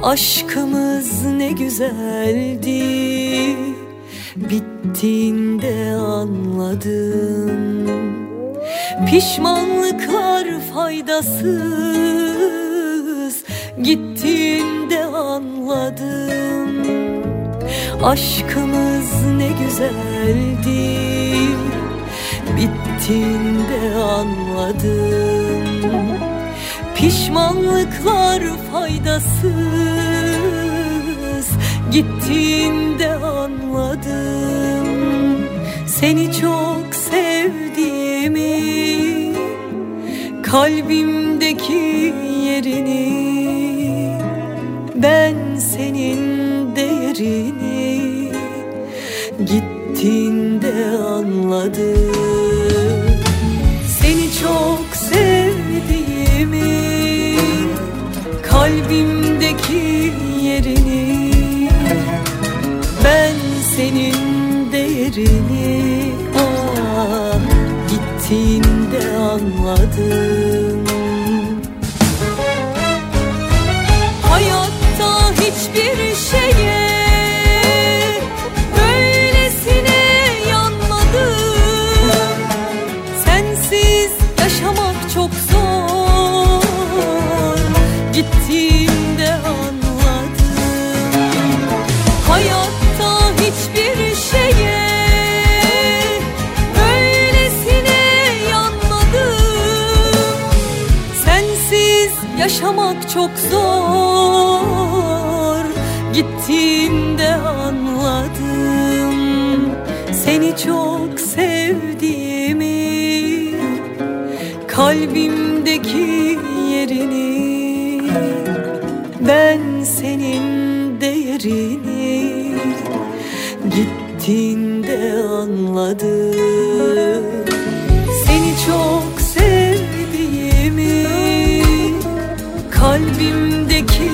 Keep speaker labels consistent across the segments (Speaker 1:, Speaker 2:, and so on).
Speaker 1: Aşkımız ne güzeldi, bittiğinde anladım. Pişmanlıklar faydasız, gittiğinde anladım. Aşkımız ne güzeldi, bittiğinde anladım. Pişmanlıklar faydasız, gittiğinde anladım. Seni çok sevdiğimi, kalbimdeki yerini, ben senin değerini gittiğinde anladım. Seni çok sevdiğimi, kalbimdeki yerini, ben senin değerini gittiğinde anladım. Hayatta hiçbir şeye böylesine yanmadım. Sensiz yaşamak çok zor, gittiğimde anladım. Hayatta hiçbir şeye böylesine yanmadım. Sensiz yaşamak çok zor, gittiğimde anladım. Seni çok sevdiğimi, kalbimdeki yerini, ben senin değerini gittiğinde anladım. Seni çok sevdiğimi, kalbimdeki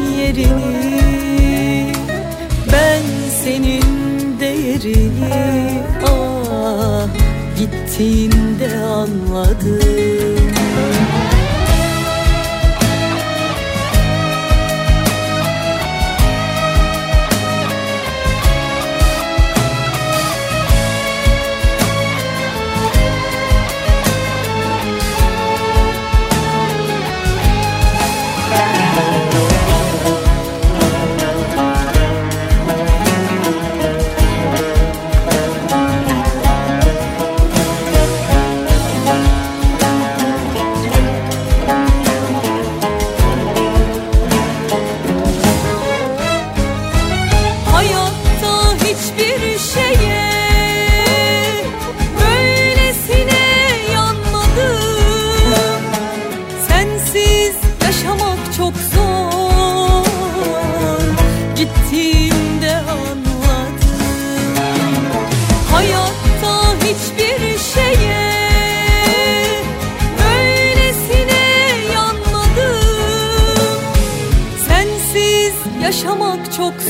Speaker 1: yerini, ben senin değerini gittiğinde anladım. Yaşamak çok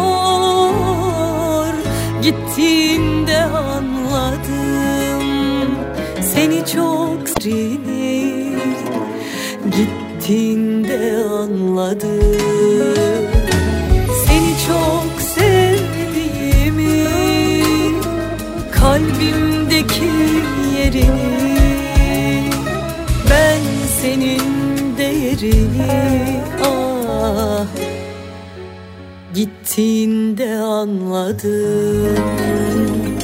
Speaker 1: zor, gittiğimde anladım. Seni çok sevdiğimi, gittiğinde anladım. Seni çok sevdiğimi, kalbimdeki yerini, ben senin değerini gittiğinde anladım.